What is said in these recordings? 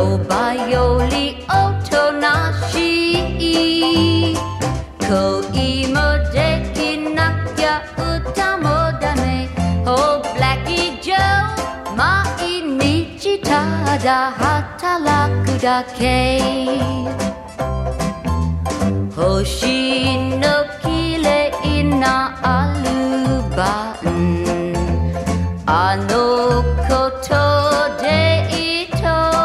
ロバよりおとなしい恋もできなきゃ歌もダメ Oh Blackie Joe 毎日ただ働くだけ星のきれいなアルバムあのことでいいと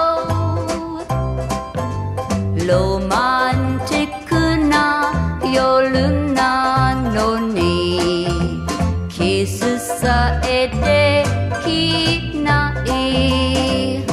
ロマンティックな夜なのにキスさえできない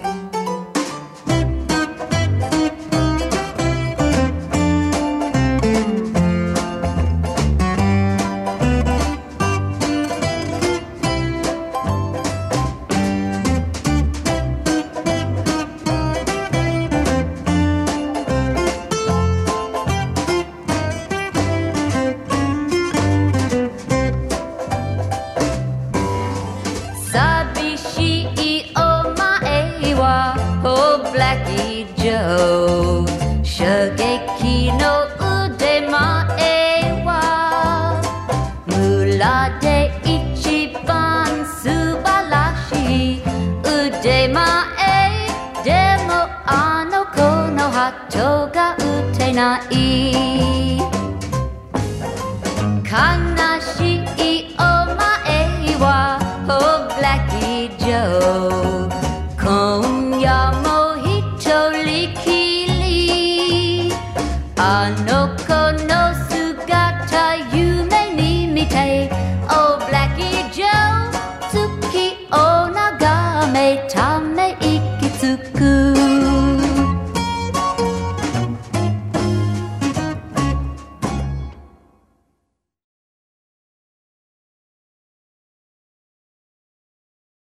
寂しいお前は Oh Blackie Joe 射撃の腕前は村で一番素晴らしい腕前でもあの子のハットが打てない悲しいお前はOh Blackie Joe 今夜も一人きりあの子の姿夢に見て Oh Blackie Joe 月を眺めため息つく